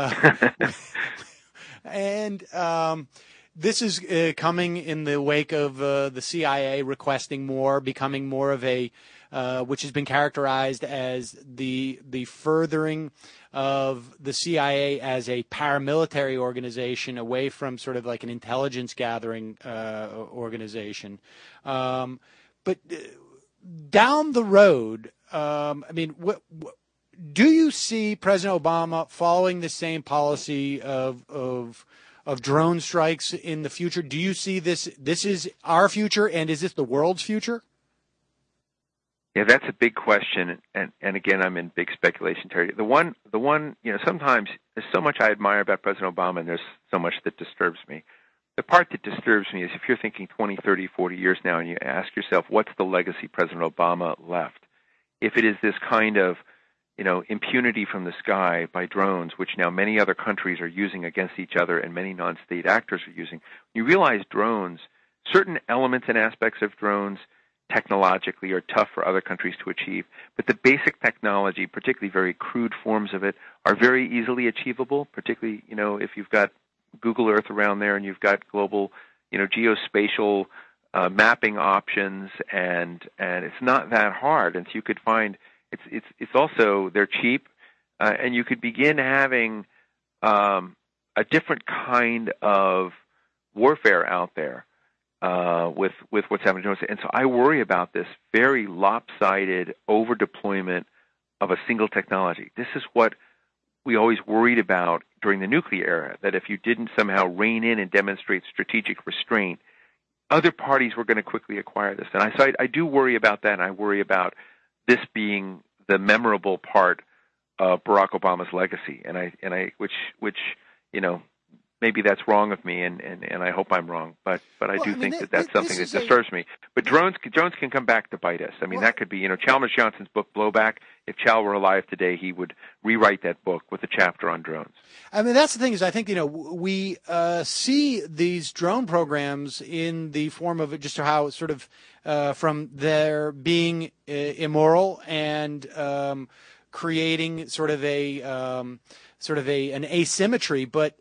Speaker 2: And this is coming in the wake of the CIA requesting more, becoming more of a, which has been characterized as the furthering of the CIA as a paramilitary organization away from sort of like an intelligence gathering organization. But down the road, what do you see President Obama following the same policy of drone strikes in the future? Do you see this is our future, and is this the world's future?
Speaker 10: Yeah, that's a big question, and again, I'm in big speculation territory. The one, sometimes there's so much I admire about President Obama, and there's so much that disturbs me. The part that disturbs me is if you're thinking 20, 30, 40 years now, and you ask yourself, what's the legacy President Obama left? If it is this kind of, impunity from the sky by drones, which now many other countries are using against each other and many non-state actors are using, you realize drones, certain elements and aspects of drones technologically are tough for other countries to achieve, but the basic technology, particularly very crude forms of it, are very easily achievable, particularly, if you've got Google Earth around there and you've got global, geospatial mapping options, and it's not that hard. And so you could find it's also, they're cheap, and you could begin having a different kind of warfare out there with what's happening to us. And so I worry about this very lopsided over-deployment of a single technology. This is what we always worried about during the nuclear era, that if you didn't somehow rein in and demonstrate strategic restraint, other parties were going to quickly acquire this. And I do worry about that, and I worry about this being the memorable part of Barack Obama's legacy, which maybe that's wrong of me, and I hope I'm wrong, but I do think that's something that disturbs me. But drones can come back to bite us. I mean, that could be, Chalmers Johnson's book Blowback. If Chal were alive today, he would rewrite that book with a chapter on drones. I mean,
Speaker 2: that's the thing is, I think, we see these drone programs in the form of just how sort of from their being immoral and creating sort of an asymmetry, but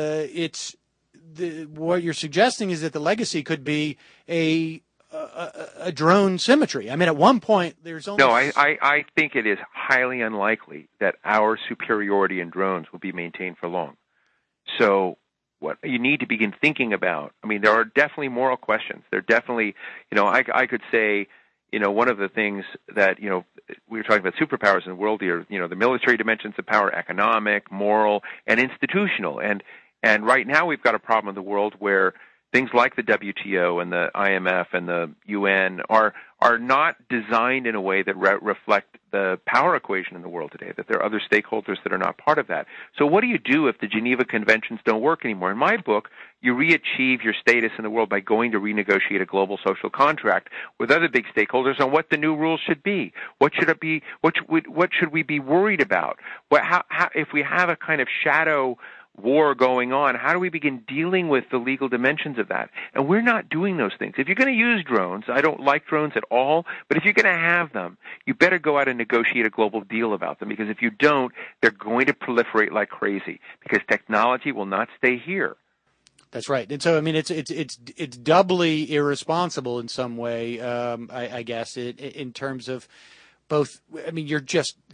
Speaker 2: what you're suggesting is that the legacy could be a drone symmetry. I mean, at one point there's only...
Speaker 10: No, I think it is highly unlikely that our superiority in drones will be maintained for long. So what you need to begin thinking about, I mean, there are definitely moral questions. There are definitely, I could say, one of the things that, we were talking about superpowers in the world here, the military dimensions of power, economic, moral, and institutional. And right now we've got a problem in the world where things like the WTO and the IMF and the UN are not designed in a way that reflect the power equation in the world today, that there are other stakeholders that are not part of that. So what do you do if the Geneva Conventions don't work anymore? In my book, you re-achieve your status in the world by going to renegotiate a global social contract with other big stakeholders on what the new rules should be. What should it be? What should we be worried about? How, if we have a kind of shadow war going on, how do we begin dealing with the legal dimensions of that? And we're not doing those things. If you're going to use drones, I don't like drones at all, but if you're going to have them, you better go out and negotiate a global deal about them, because if you don't, they're going to proliferate like crazy, because technology will not stay here.
Speaker 2: That's right. And so, I mean, it's doubly irresponsible in some way, I guess, in terms of both. I mean, you're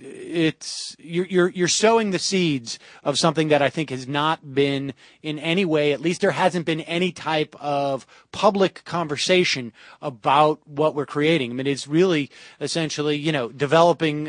Speaker 2: sowing the seeds of something that I think has not been in any way, at least there hasn't been any type of public conversation about what we're creating. I mean, it's really essentially, developing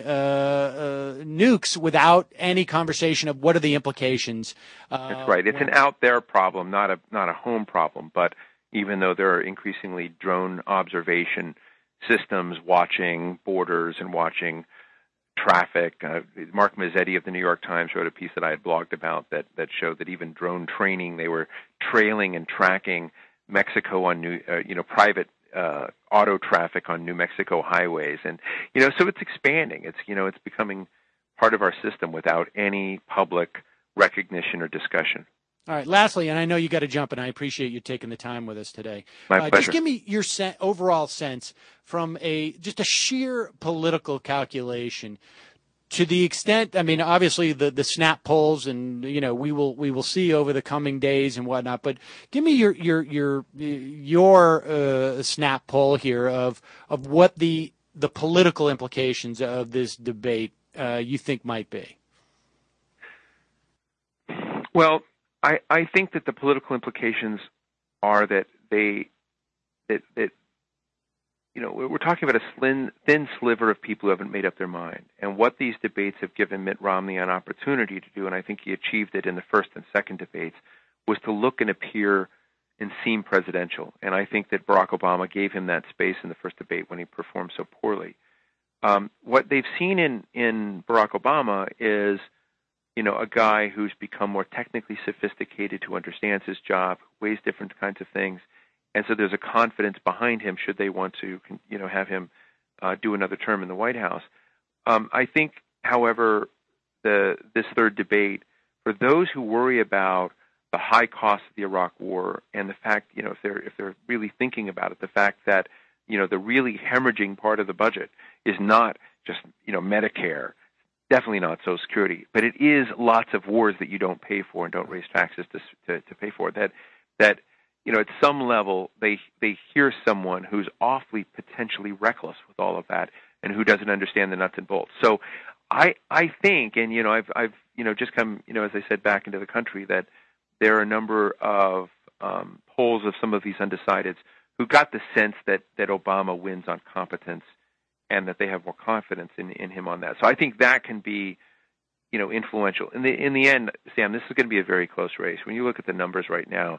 Speaker 2: nukes without any conversation of what are the implications.
Speaker 10: That's right. It's an out there problem, not a home problem. But even though there are increasingly drone observation systems watching borders and watching traffic. Mark Mazzetti of the New York Times wrote a piece that I had blogged about that showed that even drone training, they were trailing and tracking Mexico on private auto traffic on New Mexico highways, and so it's expanding. It's becoming part of our system without any public recognition or discussion.
Speaker 2: All right. Lastly, and I know you got to jump, and I appreciate you taking the time with us today.
Speaker 10: My pleasure.
Speaker 2: Just give me your overall sense from just a sheer political calculation. To the extent, I mean, obviously the snap polls, and we will see over the coming days and whatnot. But give me your snap poll here of what the political implications of this debate you think might be.
Speaker 10: Well, I think that the political implications are that we're talking about a thin sliver of people who haven't made up their mind. And what these debates have given Mitt Romney an opportunity to do, and I think he achieved it in the first and second debates, was to look and appear and seem presidential. And I think that Barack Obama gave him that space in the first debate when he performed so poorly. What they've seen in Barack Obama is a guy who's become more technically sophisticated, who understands his job, weighs different kinds of things, and so there's a confidence behind him should they want to, have him do another term in the White House. I think, however, this third debate, for those who worry about the high cost of the Iraq War and the fact, if they're really thinking about it, the fact that the really hemorrhaging part of the budget is not just Medicare, definitely not Social Security, but it is lots of wars that you don't pay for and don't raise taxes to pay for. That at some level they hear someone who's awfully potentially reckless with all of that and who doesn't understand the nuts and bolts. So I think, and I've just come as I said back into the country, that there are a number of polls of some of these undecideds who got the sense that Obama wins on competence and that they have more confidence in him on that. So I think that can be, influential. In the end, Sam, this is going to be a very close race. When you look at the numbers right now,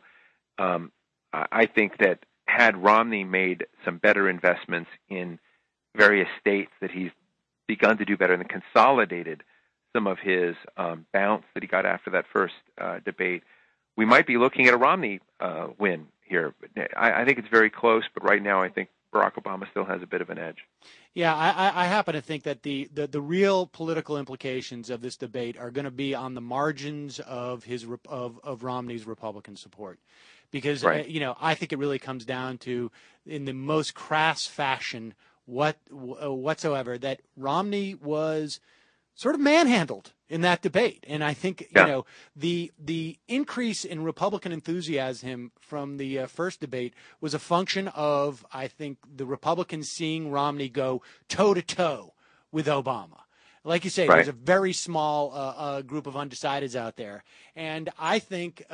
Speaker 10: I think that had Romney made some better investments in various states that he's begun to do better and consolidated some of his bounce that he got after that first debate, we might be looking at a Romney win here. I think it's very close, but right now I think Barack Obama still has a bit of an edge.
Speaker 2: Yeah, I happen to think that the real political implications of this debate are going to be on the margins of of Romney's Republican support, because
Speaker 10: right.
Speaker 2: I think it really comes down to, in the most crass fashion whatsoever, that Romney was sort of manhandled in that debate. And I think, the increase in Republican enthusiasm from the first debate was a function of, I think, the Republicans seeing Romney go toe-to-toe with Obama. Like you say,
Speaker 10: right.
Speaker 2: There's a very small group of undecideds out there. And I think,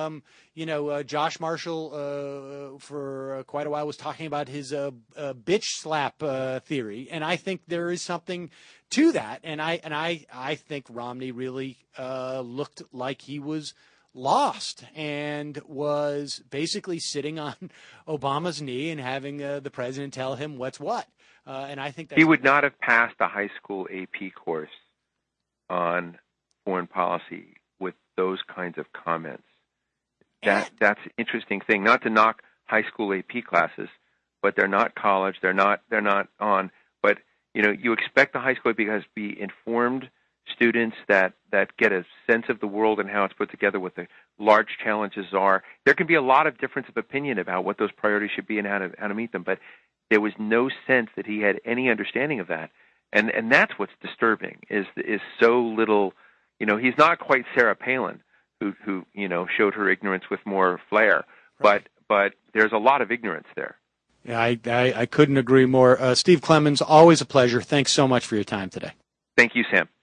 Speaker 2: Josh Marshall for quite a while was talking about his bitch slap theory. And I think there is something to that. And I think Romney really looked like he was lost and was basically sitting on Obama's knee and having the president tell him what's what. And I think
Speaker 10: he would not have passed a high school AP course on foreign policy with those kinds of comments. That's an interesting thing. Not to knock high school AP classes, but they're not college. They're not on. But you expect the high school AP classes to be informed students that get a sense of the world and how it's put together, what the large challenges are. There can be a lot of difference of opinion about what those priorities should be and how to meet them, but there was no sense that he had any understanding of that, and that's what's disturbing. Is so little. He's not quite Sarah Palin, who showed her ignorance with more flair, right. but there's a lot of ignorance there.
Speaker 2: Yeah, I couldn't agree more. Steve Clemons, always a pleasure. Thanks so much for your time today.
Speaker 10: Thank you, Sam.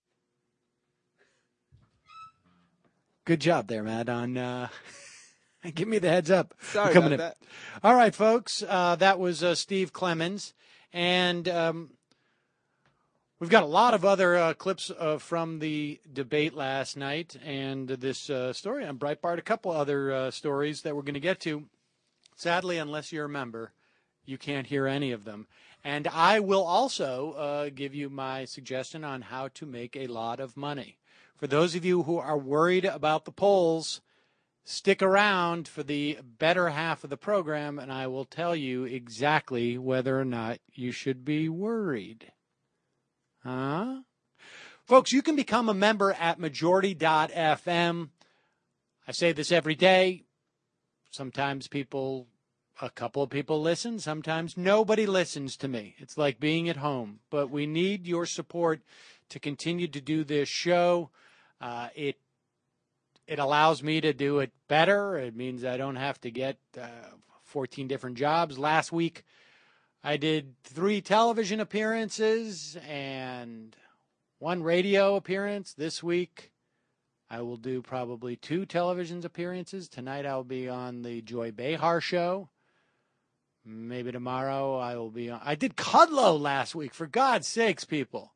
Speaker 2: Good job there, Matt, on give me the heads up.
Speaker 8: Sorry about that.
Speaker 2: All right, folks, that was Steve Clemons. And we've got a lot of other clips from the debate last night and this story on Breitbart, a couple other stories that we're going to get to. Sadly, unless you're a member, you can't hear any of them. And I will also give you my suggestion on how to make a lot of money. For those of you who are worried about the polls, stick around for the better half of the program, and I will tell you exactly whether or not you should be worried. Huh? Folks, you can become a member at majority.fm. I say this every day. Sometimes a couple of people listen. Sometimes nobody listens to me. It's like being at home. But we need your support to continue to do this show. It allows me to do it better. It means I don't have to get 14 different jobs. Last week, I did 3 television appearances and 1 radio appearance. This week, I will do probably 2 television appearances. Tonight, I'll be on the Joy Behar show. Maybe tomorrow I will be on. I did Kudlow last week, for God's sakes, people.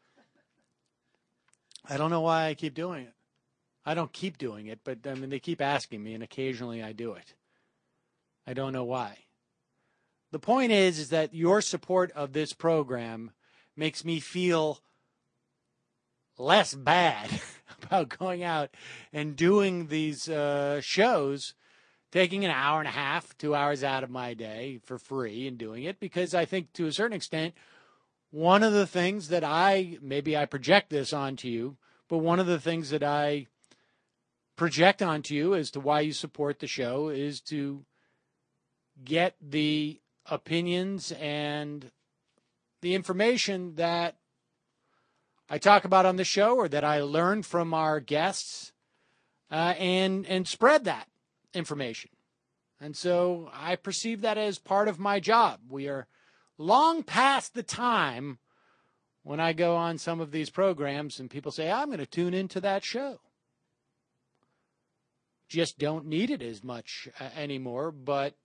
Speaker 2: I don't know why I keep doing it. I don't keep doing it, but I mean, they keep asking me, and occasionally I do it. I don't know why. The point is that your support of this program makes me feel less bad about going out and doing these shows, taking an hour and a half, 2 hours out of my day for free and doing it, because I think to a certain extent, one of the things that maybe I project this onto you, but one of the things that I project onto you as to why you support the show is to get the opinions and the information that I talk about on the show or that I learn from our guests and spread that information. And so I perceive that as part of my job. We are long past the time when I go on some of these programs and people say, I'm going to tune into that show. Just don't need it as much anymore, but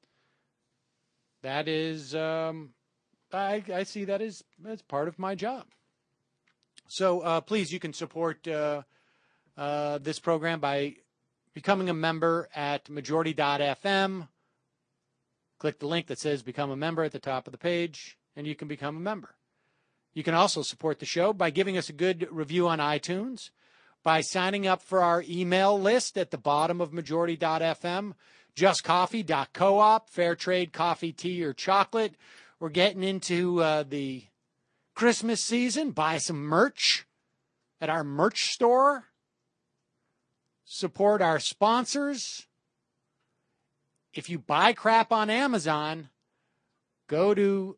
Speaker 2: that is, I see that as part of my job. So please, you can support this program by becoming a member at majority.fm. Click the link that says Become a Member at the top of the page, and you can become a member. You can also support the show by giving us a good review on iTunes, by signing up for our email list at the bottom of majority.fm, justcoffee.coop, fair trade coffee, tea, or chocolate. We're getting into the Christmas season. Buy some merch at our merch store. Support our sponsors. If you buy crap on Amazon, go to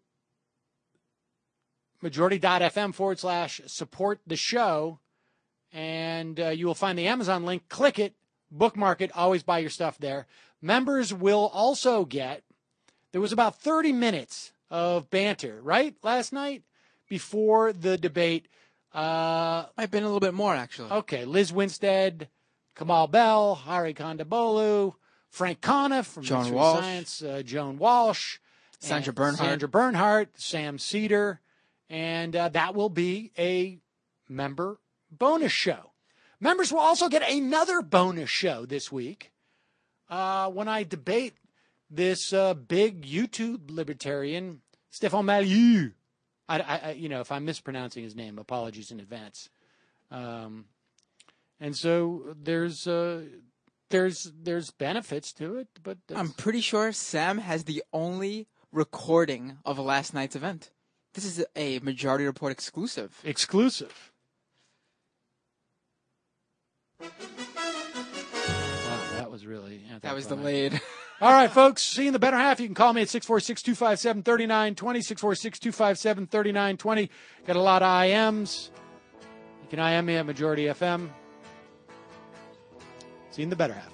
Speaker 2: majority.fm/support the show, and you will find the Amazon link. Click it, bookmark it, always buy your stuff there. Members will also there was about 30 minutes of banter, right, last night before the debate.
Speaker 8: Might have been a little bit more, actually.
Speaker 2: Okay, Liz Winstead, Kamal Bell, Hari Kondabolu, Frank Conniff from
Speaker 8: Joan
Speaker 2: History
Speaker 8: Walsh.
Speaker 2: Science, Joan Walsh,
Speaker 8: Sandra
Speaker 2: Bernhardt, Sam Cedar, and that will be a member bonus show. Members will also get another bonus show this week when I debate this big YouTube libertarian, Stéphane Mallieu. I if I'm mispronouncing his name, apologies in advance. And so there's benefits to it, but
Speaker 8: I'm pretty sure Sam has the only recording of last night's event. This is a Majority Report exclusive.
Speaker 2: Exclusive. Wow, that was really anticlimactic.
Speaker 8: That was delayed.
Speaker 2: All right, folks, see you in the better half. You can call me at 646-257-3920, 646-257-3920. Got a lot of IMs. You can IM me at Majority FM. See you in the better half.